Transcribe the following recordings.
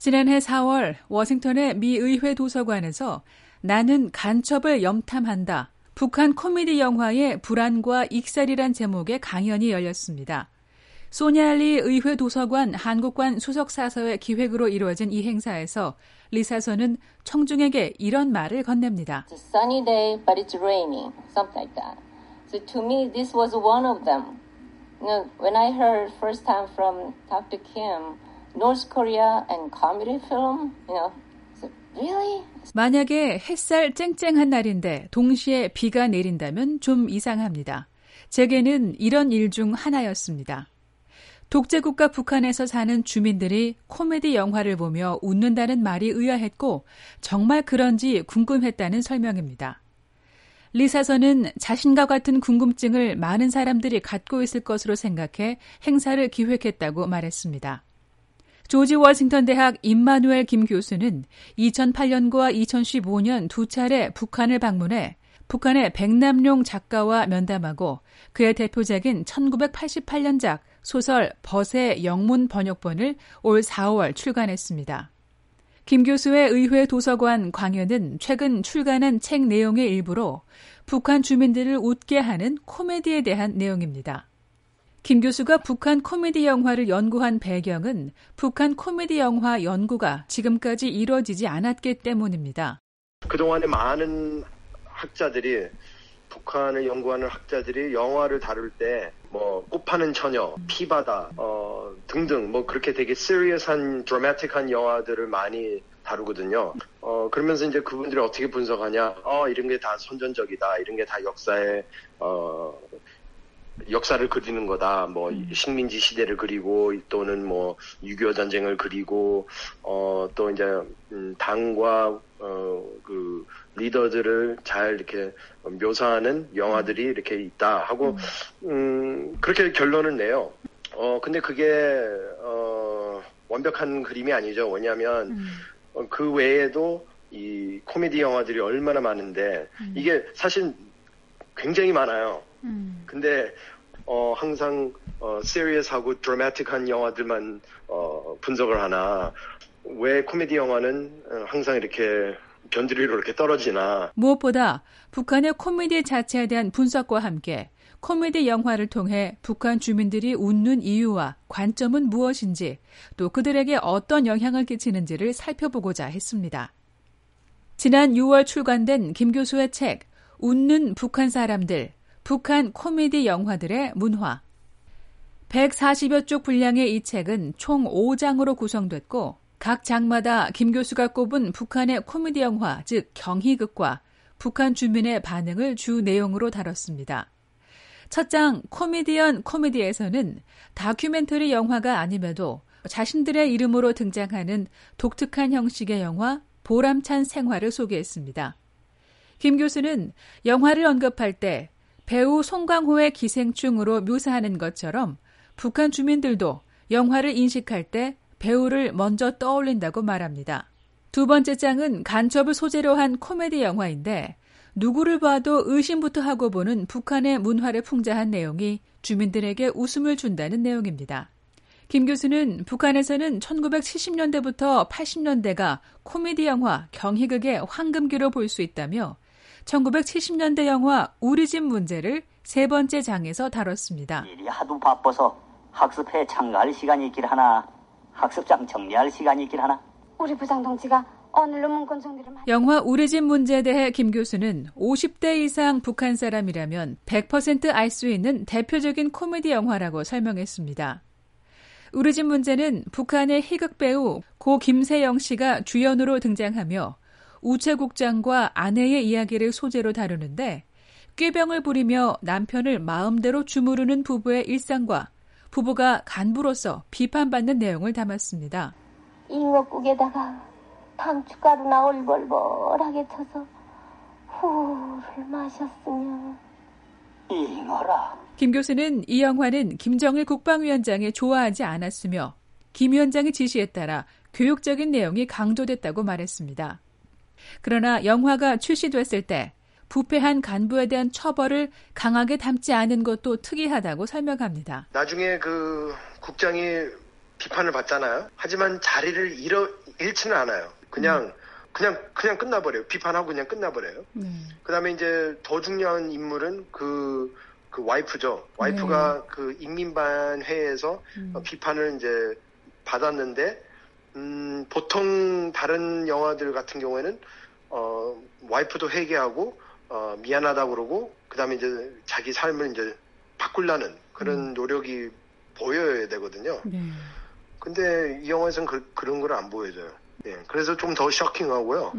지난해 4월 워싱턴의 미 의회 도서관에서 나는 간첩을 염탐한다. 북한 코미디 영화의 불안과 익살이란 제목의 강연이 열렸습니다. 소냐리 의회 도서관 한국관 수석사서의 기획으로 이루어진 이 행사에서 리사선은 청중에게 이런 말을 건넵니다. It's a sunny day, but it's raining, something like that. So to me, this was one of them. When I heard first time from Dr. Kim, North Korea and comedy film, really? 만약에 햇살 쨍쨍한 날인데 동시에 비가 내린다면 좀 이상합니다. 제게는 이런 일 중 하나였습니다. 독재국가 북한에서 사는 주민들이 코미디 영화를 보며 웃는다는 말이 의아했고 정말 그런지 궁금했다는 설명입니다. 리사선은 자신과 같은 궁금증을 많은 사람들이 갖고 있을 것으로 생각해 행사를 기획했다고 말했습니다. 조지 워싱턴 대학 임마누엘 김 교수는 2008년과 2015년 두 차례 북한을 방문해 북한의 백남룡 작가와 면담하고 그의 대표작인 1988년작 소설 벗의 영문 번역본을 올 4월 출간했습니다. 김 교수의 의회 도서관 강연은 최근 출간한 책 내용의 일부로 북한 주민들을 웃게 하는 코미디에 대한 내용입니다. 김 교수가 북한 코미디 영화를 연구한 배경은 북한 코미디 영화 연구가 지금까지 이루어지지 않았기 때문입니다. 그동안에 많은 학자들이 북한을 연구하는 학자들이 영화를 다룰 때 꽃파는 처녀, 피바다 등등 그렇게 되게 시리어스한 드라마틱한 영화들을 많이 다루거든요. 그러면서 이제 그분들이 어떻게 분석하냐? 이런 게 다 선전적이다. 이런 게 다 역사를 그리는 거다. 식민지 시대를 그리고 또는 6.25 전쟁을 그리고 또 이제 당과 그 리더들을 잘 이렇게 묘사하는 영화들이 이렇게 있다 하고 그렇게 결론을 내요. 근데 그게 완벽한 그림이 아니죠. 왜냐하면 그 외에도 이 코미디 영화들이 얼마나 많은데 이게 사실 굉장히 많아요. 근데 항상 시리어스하고 드라마틱한 영화들만 분석을 하나 왜 코미디 영화는 항상 이렇게 견주리로 이렇게 떨어지나. 무엇보다 북한의 코미디 자체에 대한 분석과 함께 코미디 영화를 통해 북한 주민들이 웃는 이유와 관점은 무엇인지 또 그들에게 어떤 영향을 끼치는지를 살펴보고자 했습니다. 지난 6월 출간된 김 교수의 책 웃는 북한 사람들, 북한 코미디 영화들의 문화. 140여 쪽 분량의 이 책은 총 5장으로 구성됐고 각 장마다 김 교수가 꼽은 북한의 코미디 영화, 즉 경희극과 북한 주민의 반응을 주 내용으로 다뤘습니다. 첫 장 코미디언 코미디에서는 다큐멘터리 영화가 아님에도 자신들의 이름으로 등장하는 독특한 형식의 영화 보람찬 생활을 소개했습니다. 김 교수는 영화를 언급할 때 배우 송강호의 기생충으로 묘사하는 것처럼 북한 주민들도 영화를 인식할 때 배우를 먼저 떠올린다고 말합니다. 두 번째 장은 간첩을 소재로 한 코미디 영화인데 누구를 봐도 의심부터 하고 보는 북한의 문화를 풍자한 내용이 주민들에게 웃음을 준다는 내용입니다. 김 교수는 북한에서는 1970년대부터 80년대가 코미디 영화 경희극의 황금기로 볼 수 있다며 1970년대 영화 우리 집 문제를 세 번째 장에서 다뤘습니다. 일이 하도 바빠서 학습회에 참가할 시간이 있길 하나 학습장 정리할 시간이 있길 하나 우리 부장동지가 오늘로 문건 정리를 영화 우리 집 문제에 대해 김 교수는 50대 이상 북한 사람이라면 100% 알 수 있는 대표적인 코미디 영화라고 설명했습니다. 우리 집 문제는 북한의 희극 배우 고 김세영 씨가 주연으로 등장하며 우체국장과 아내의 이야기를 소재로 다루는데 꾀병을 부리며 남편을 마음대로 주무르는 부부의 일상과 부부가 간부로서 비판받는 내용을 담았습니다. 잉어국에다가 당춧가루나 얼벌벌하게 쳐서 후를 마셨으면 잉어라. 김 교수는 이 영화는 김정일 국방위원장이 좋아하지 않았으며 김 위원장의 지시에 따라 교육적인 내용이 강조됐다고 말했습니다. 그러나 영화가 출시됐을 때 부패한 간부에 대한 처벌을 강하게 담지 않은 것도 특이하다고 설명합니다. 나중에 그 국장이 비판을 받잖아요. 하지만 자리를 잃지는 않아요. 그냥 끝나버려요. 비판하고 그냥 끝나버려요. 그 다음에 이제 더 중요한 인물은 그 와이프죠. 와이프가 그 인민반회에서 비판을 이제 받았는데, 보통 다른 영화들 같은 경우에는, 와이프도 회개하고, 미안하다고 그러고, 그 다음에 이제 자기 삶을 이제 바꾸려는 그런 노력이 보여야 되거든요. 근데 이 영화에서는 그런 걸 안 보여줘요. 예, 그래서 좀 더 쇼킹하고요.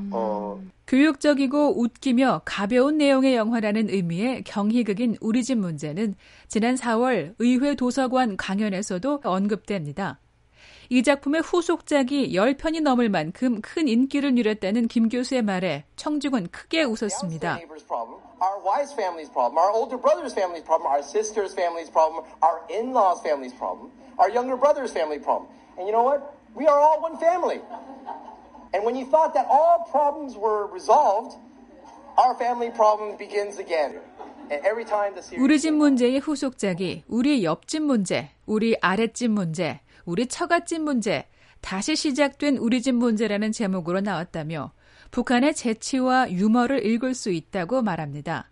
교육적이고 웃기며 가벼운 내용의 영화라는 의미의 경희극인 우리 집 문제는 지난 4월 의회 도서관 강연에서도 언급됩니다. 이 작품의 후속작이 10편이 넘을 만큼 큰 인기를 누렸다는 김 교수의 말에 청중은 크게 웃었습니다. Our wife's family's problem, our older brother's family's problem, our sister's family's problem, our in-laws' family's problem, our younger brother's family problem. And you know what? We are all one family. And when you thought that all problems were resolved, our family problem begins again. And every time the series... 우리 집 문제의 후속작이 우리 옆집 문제, 우리 아랫집 문제, 우리 처갓집 문제, 다시 시작된 우리 집 문제라는 제목으로 나왔다며 북한의 재치와 유머를 읽을 수 있다고 말합니다.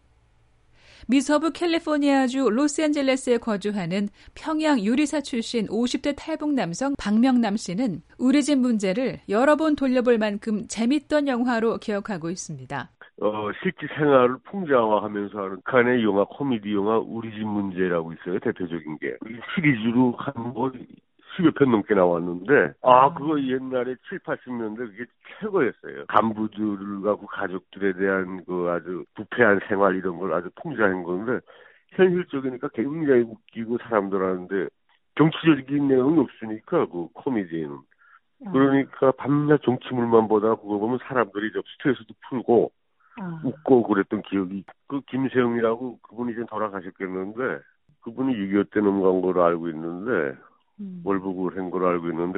미서부 캘리포니아주 로스앤젤레스에 거주하는 평양 요리사 출신 50대 탈북 남성 박명남 씨는 우리 집 문제를 여러 번 돌려볼 만큼 재밌던 영화로 기억하고 있습니다. 실제 생활을 풍자화하면서 하는 북한의 영화, 코미디 영화 우리 집 문제라고 있어요. 대표적인 게. 시리즈로 한 10여 편 넘게 나왔는데, 그거 옛날에 7, 80년대 그게 최고였어요. 간부들하고 가족들에 대한 그 아주 부패한 생활 이런 걸 아주 풍자한 건데, 현실적이니까 굉장히 웃기고 사람들 하는데, 정치적인 내용이 없으니까, 그 코미디에는. 그러니까 밤낮 정치물만 보다가 그거 보면 사람들이 좀 스트레스도 풀고, 웃고 그랬던 기억이, 그 김세영이라고 그분이 이제 돌아가셨겠는데, 그분이 6.25 때 넘어간 걸로 알고 있는데, 월북을 한 걸로 알고 있는데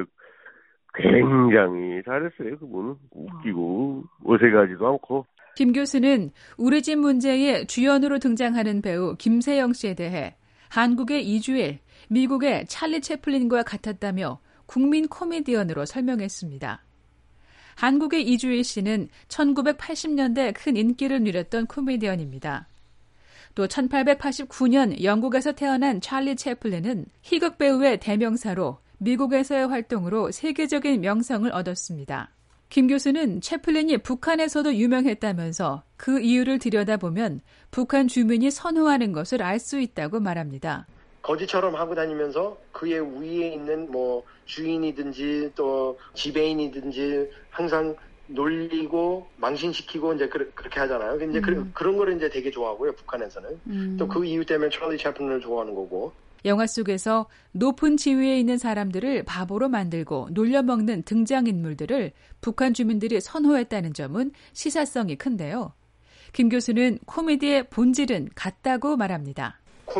굉장히 잘했어요. 그분은 웃기고 어색하지도 않고. 김 교수는 우리 집 문제의 주연으로 등장하는 배우 김세영 씨에 대해 한국의 이주일, 미국의 찰리 채플린과 같았다며 국민 코미디언으로 설명했습니다. 한국의 이주일 씨는 1980년대 큰 인기를 누렸던 코미디언입니다. 또 1889년 영국에서 태어난 찰리 채플린은 희극 배우의 대명사로 미국에서의 활동으로 세계적인 명성을 얻었습니다. 김 교수는 채플린이 북한에서도 유명했다면서 그 이유를 들여다보면 북한 주민이 선호하는 것을 알 수 있다고 말합니다. 거지처럼 하고 다니면서 그의 위에 있는 뭐 주인이든지 또 지배인이든지 항상 놀리고 망신시키고 이제 그렇게 하잖아요. 이제 그런 거를 이제 되게 좋아하고요. 북한에서는 또 그 이유 때문에 찰리 채플린을 좋아하는 거고. 영화 속에서 높은 지위에 있는 사람들을 바보로 만들고 놀려먹는 등장인물들을 북한 주민들이 선호했다는 점은 시사성이 큰데요. 김 교수는 코미디의 본질은 같다고 말합니다.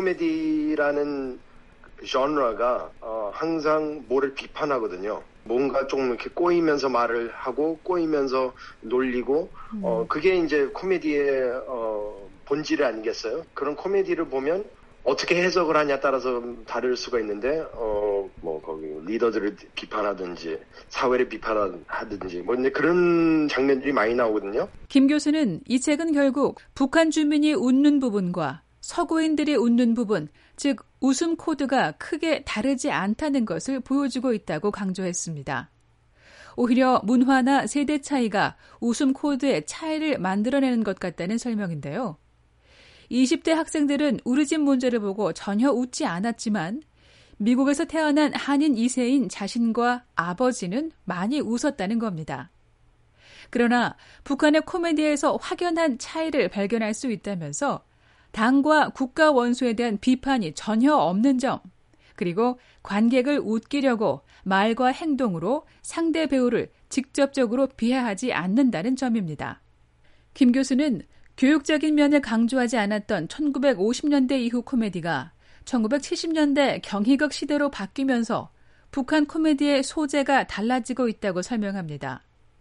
코미디라는 genre,가 항상 뭐를 비판하거든요. 뭔가 좀 이렇게 꼬이면서 말을 하고 꼬이면서 놀리고 그게 이제 코미디의 본질 아니겠어요? 그런 코미디를 보면 어떻게 해석을 하냐에 따라서 다를 수가 있는데 뭐 거기 리더들을 비판하든지 사회를 비판하든지 뭐 이제 그런 장면들이 많이 나오거든요. 김 교수는 이 책은 결국 북한 주민이 웃는 부분과 서구인들이 웃는 부분, 즉 웃음 코드가 크게 다르지 않다는 것을 보여주고 있다고 강조했습니다. 오히려 문화나 세대 차이가 웃음 코드의 차이를 만들어내는 것 같다는 설명인데요. 20대 학생들은 우리 집 문제를 보고 전혀 웃지 않았지만 미국에서 태어난 한인 2세인 자신과 아버지는 많이 웃었다는 겁니다. 그러나 북한의 코미디에서 확연한 차이를 발견할 수 있다면서 당과 국가 원수에 대한 비판이 전혀 없는 점, 그리고 관객을 웃기려고 말과 행동으로 상대 배우를 직접적으로 비하하지 않는다는 점입니다. 김 교수는 교육적인 면을 강조하지 않았던 1950년대 이후 코미디가 1970년대 경희극 시대로 바뀌면서 북한 코미디의 소재가 달라지고 있다고 설명합니다.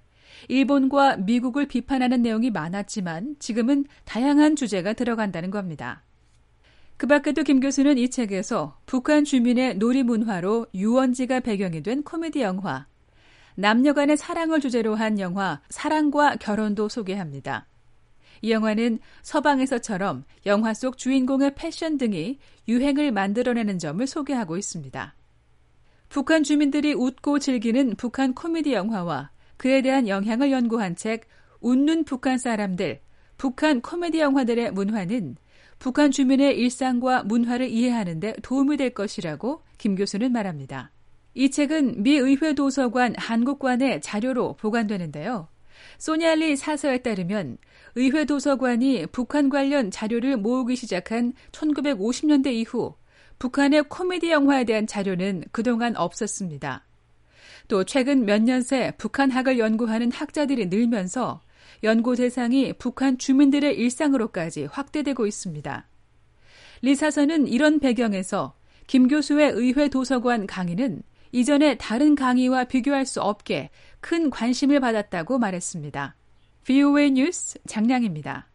일본과 미국을 비판하는 내용이 많았지만 지금은 다양한 주제가 들어간다는 겁니다. 그 밖에도 김 교수는 이 책에서 북한 주민의 놀이 문화로 유원지가 배경이 된 코미디 영화, 남녀 간의 사랑을 주제로 한 영화 사랑과 결혼도 소개합니다. 이 영화는 서방에서처럼 영화 속 주인공의 패션 등이 유행을 만들어내는 점을 소개하고 있습니다. 북한 주민들이 웃고 즐기는 북한 코미디 영화와 그에 대한 영향을 연구한 책 웃는 북한 사람들, 북한 코미디 영화들의 문화는 북한 주민의 일상과 문화를 이해하는 데 도움이 될 것이라고 김 교수는 말합니다. 이 책은 미 의회 도서관 한국관의 자료로 보관되는데요. 소니알리 사서에 따르면 의회 도서관이 북한 관련 자료를 모으기 시작한 1950년대 이후 북한의 코미디 영화에 대한 자료는 그동안 없었습니다. 또 최근 몇 년 새 북한학을 연구하는 학자들이 늘면서 연구 대상이 북한 주민들의 일상으로까지 확대되고 있습니다. 리 사서는 이런 배경에서 김 교수의 의회 도서관 강의는 이전의 다른 강의와 비교할 수 없게 큰 관심을 받았다고 말했습니다. VOA 뉴스 장량입니다.